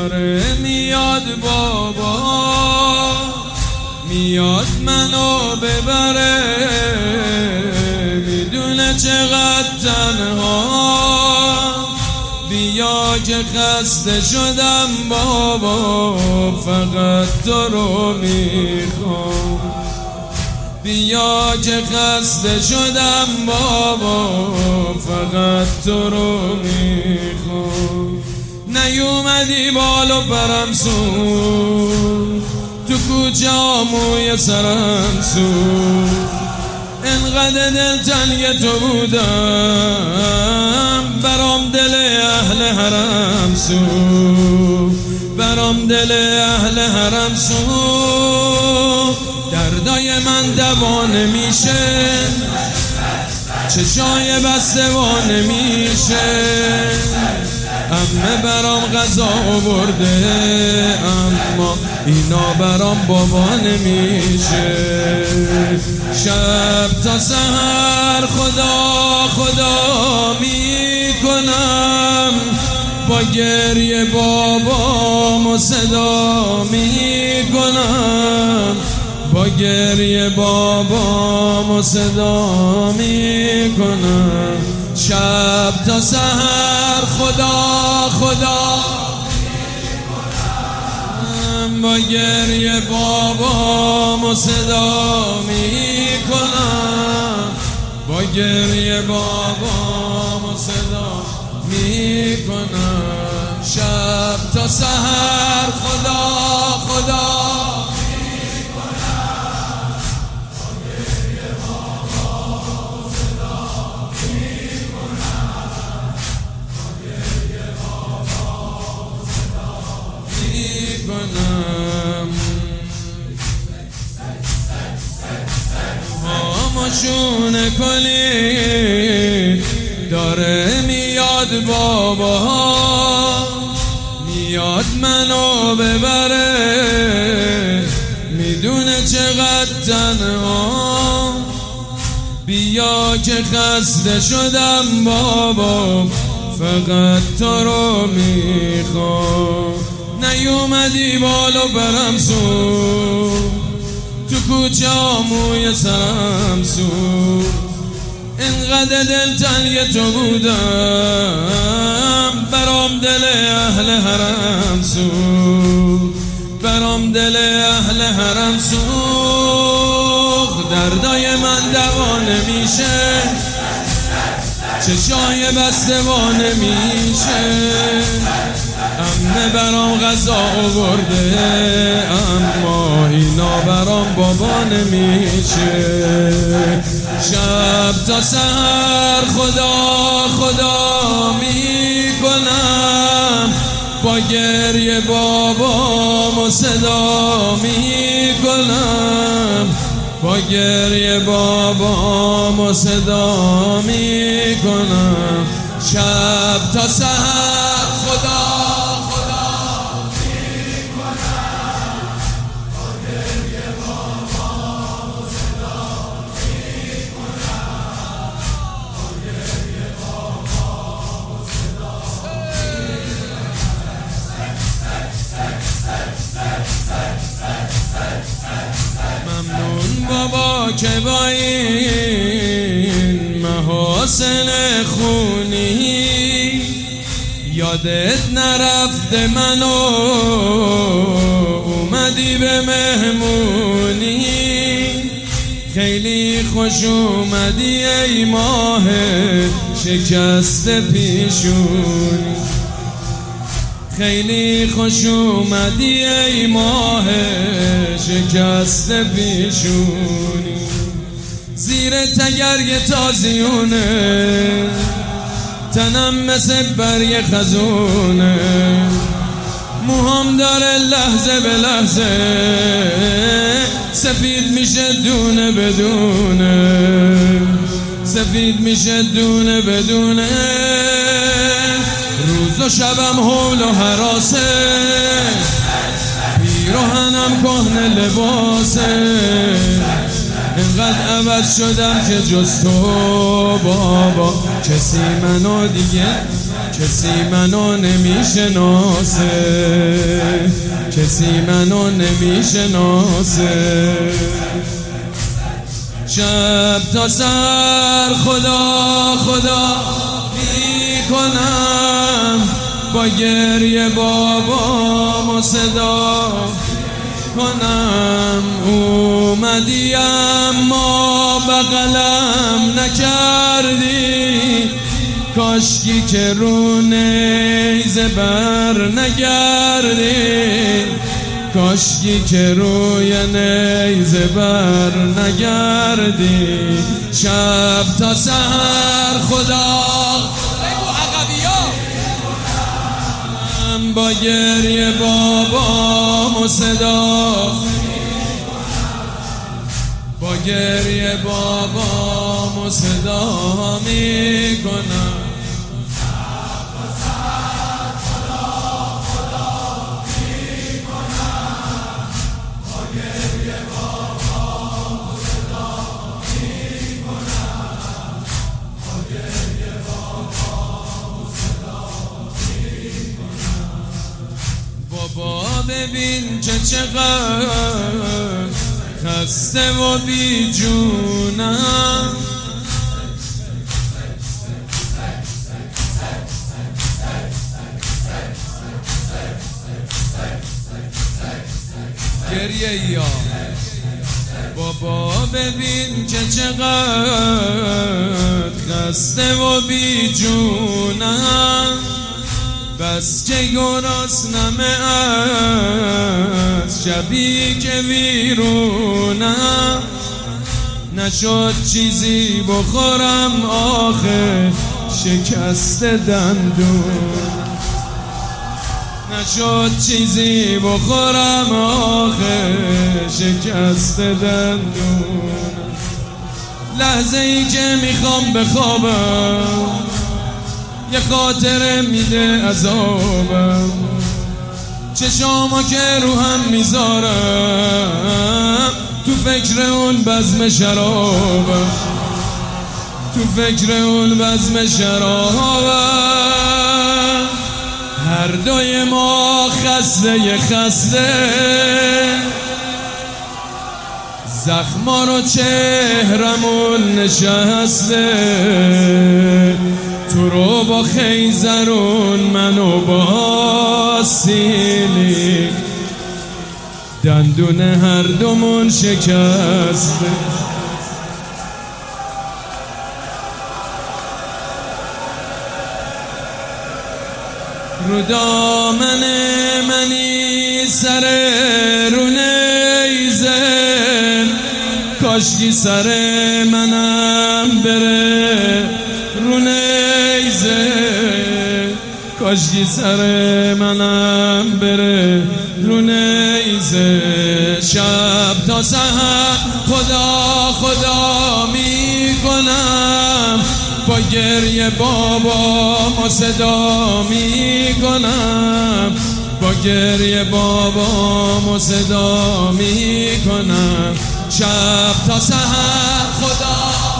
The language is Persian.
داره میاد بابا، میاد منو ببره، میدونه چقدر تنها، بیا که خسته شدم بابا، فقط تو رو میخوام. بیا که خسته شدم بابا، فقط تو رو میخوام. نیومدی بالو برم سون، تو کوچه آموی سرم سون، انقدر دل تنگ تو بودم، برام دل اهل حرم سون، برام دل اهل حرم سون. دردای من دوا نمیشه، چشای بسته وا نمیشه، عمه برام غذا آورده، اما اینا برام بابا نمیشه. شب تا سحر خدا خدا میکنم، با گریه بابامو صدا میکنم، با گریه بابامو صدا میکنم. شب تا سحر خدا خدا میکنم، با گریه بابامو صدا میکنم، با گریه بابامو صدا میکنم. شب تا سحر خدا خدا همشون کلی داره میاد بابا، میاد منو ببره، میدونه چقدر تنها، بیا که خسته شدم بابا، فقط تو رو میخوام. نیومدی بالو برم سون، تو کوچه آموی سرم سون، انقدر دل تنگ تو بودم، برام دل اهل حرم سون، برام دل اهل حرم سون. دردای من دوا نمیشه، چشای بسته وا نمیشه، عمه برام غذا آورده، اما اینا برام بابا نمیشه. شب تا سحر خدا خدا میکنم، با گریه بابامو صدا میکنم، با گریه بابامو صدا میکنم. شب تا سحر خدا خدا میکنم، با گریه بابامو صدا میکنم، با گریه بابامو صدا میکنم. ممنون بابا که با این محاسن خونی یادت نرفته منو، اومدی به مهمونی، خیلی خوش اومدی ای ماه شکست پیشونی، خیلی خوش اومدی ای ماه شکست پیشونی. زیر تگرگ تازیونه، تنم مثل برگ خزونه، موهام داره لحظه به لحظه سفید میشه دونه بدونه، سفید میشه دونه بدونه. روز و شبم حول و حراسه، پیراهنم کهنه لباسه، اینقدر عوض شدم که جز تو بابا کسی منو دیگه کسی منو نمیشناسه، کسی منو نمیشناسه. شب تا سر خدا خدا میکنم، با گریه بابامو صدا کنم. اومدی اما بغلم نکردی، کاشکی که رو نیزه بر نگردی، کاشکی که روی نیزه بر نگردی. شب تا سحر خدا با گریه بابامو صدا، با گریه بابامو صدا میکنم. بابا ببین که چقدر خسته و بی جونم، گریه یا بابا ببین که چقدر خسته و بی جونم. بس که گرسنمه از شبی که ویرونم، نشد چیزی بخورم آخه شکست دندون، نشد چیزی بخورم آخه شکست دندون. لحظه ای که میخوام بخوابم یه خاطره میده عذابم، چشامو که رو هم میذارم تو فکر اون بزم شرابم، تو فکر اون بزم شرابم. هر دوی ما خسته زخما رو چهرمون نشسته، تو رو با خیزرون منو با سیلی، دندون هر دومون شکسته. رو دامن منی سر رو نیزه، کاشکی سر منم بره رو نیزه، کاشکی سر منم بره رو نیزه. شب تا سحر خدا خدا میکنم، با گریه بابامو صدا میکنم، با گریه بابامو صدا میکنم. شب تا سحر خدا